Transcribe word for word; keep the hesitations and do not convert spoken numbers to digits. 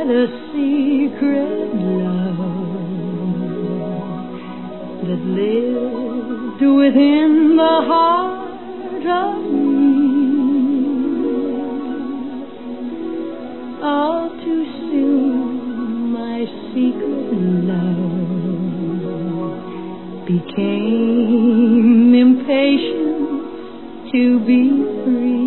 a secret love that lived within the heart of me. All too soon my secret love became impatient to be free.